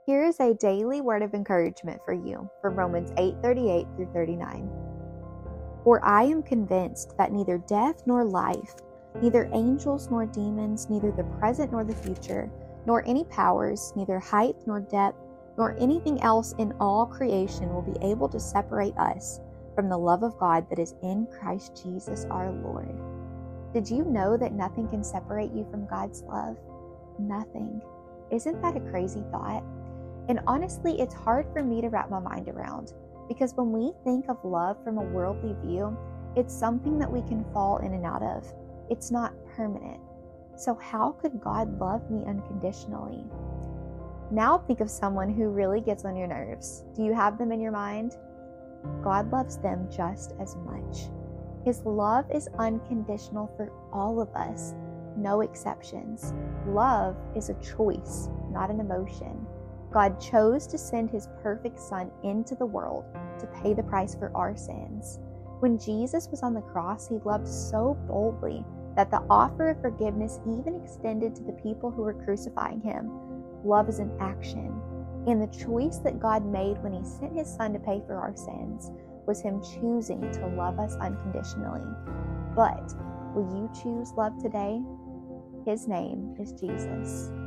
Here is a daily word of encouragement for you from Romans 8:38 through 39. For I am convinced that neither death nor life, neither angels nor demons, neither the present nor the future, nor any powers, neither height nor depth, nor anything else in all creation will be able to separate us from the love of God that is in Christ Jesus our Lord. Did you know that nothing can separate you from God's love? Nothing. Isn't that a crazy thought? And honestly, it's hard for me to wrap my mind around, because when we think of love from a worldly view, it's something that we can fall in and out of. It's not permanent. So how could God love me unconditionally? Now think of someone who really gets on your nerves. Do you have them in your mind? God loves them just as much. His love is unconditional for all of us, no exceptions. Love is a choice, not an emotion. God chose to send His perfect Son into the world to pay the price for our sins. When Jesus was on the cross, He loved so boldly that the offer of forgiveness even extended to the people who were crucifying Him. Love is an action, and the choice that God made when He sent His Son to pay for our sins was Him choosing to love us unconditionally. But will you choose love today? His name is Jesus.